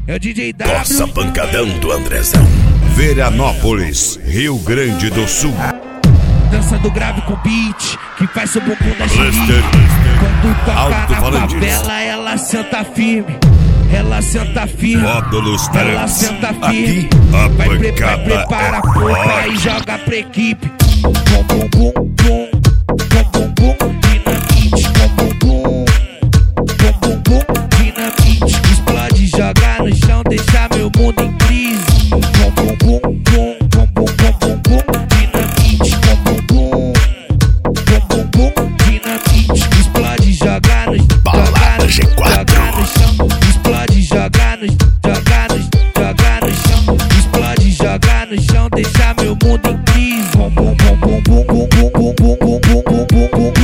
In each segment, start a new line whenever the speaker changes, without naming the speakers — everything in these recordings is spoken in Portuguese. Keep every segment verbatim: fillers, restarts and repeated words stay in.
É o D J W.
Nossa pancadão do Andrezão.
Veranópolis, Rio Grande do Sul.
Dança do grave com beat, que faz seu bumbum da
Lester,
Lester. Quando toca na
Alto
favela, ela senta firme. Ela senta firme.
Módulos
Ela
Trans.
senta
Aqui
firme.
a
Vai, pre vai
pancada
prepara
é
a força
forte.
e joga pra equipe. Bum bum bum bum. Bum bum bum. Dinamite. Bum bum bum. Bum bum bum. Dinamite. Explode, joga no chão, deixa meu mundo em crise. Bum bum bum bum. Bum bum bum bum bum. Dinamite. Bum bum bum. Bum bum bum. Dinamite. Explode, joga no chão.
Balada G quatro.
Joga no chão. Explode, joga no joga no joga no chão. Explode, joga no chão, deixa meu mundo em crise. Bum bum bum bum bum bum bum bum bum bum bum bum bum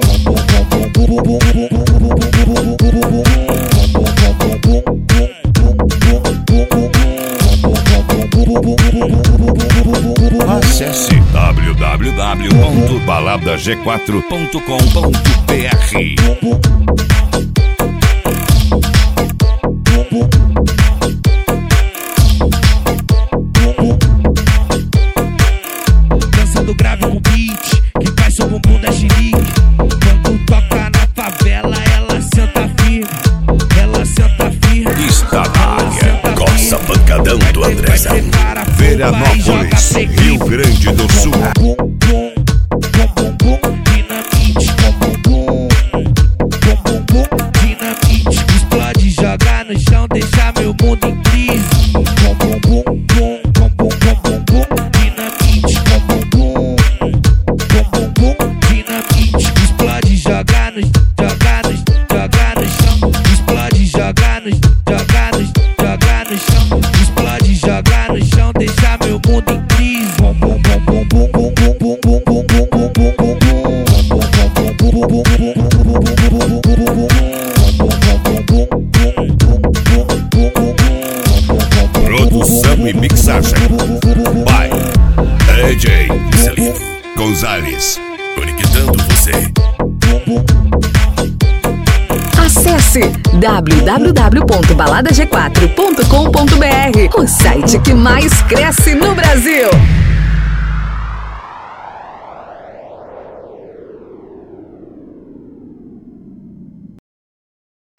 Acesse w w w ponto balada g quatro ponto com ponto b r.
Dança do grave com beat, que faz seu bumbum da chilique. Quando toca na favela, ela senta firme. Ela senta firme.
Está na área.
Nossa pancadão do Andrezão.
Veranópolis, Rio Grande do Sul.
Bum bum bum bum bum. Dinamite. Bum bum bum. Bum bum bum. Dinamite. Explode, joga no chão, deixa meu mundo em crise. Bum bum bum bum. Bum bum bum bum bum. Dinamite. Bum bum bum. Bum bum bum. Dinamite. Explode, joga no joga no joga no chão. Explode, joga no joga no joga no chão. Explode, joga no chão, deixa meu mundo em crise. Bum bum bum bum bum bum bum bum bum bum bum bum bum bum.
Produção e mixagem by D J
Celino
Gonzalez.
conectando você.
Acesse w w w ponto balada g quatro ponto com ponto b r, o site que mais cresce no Brasil.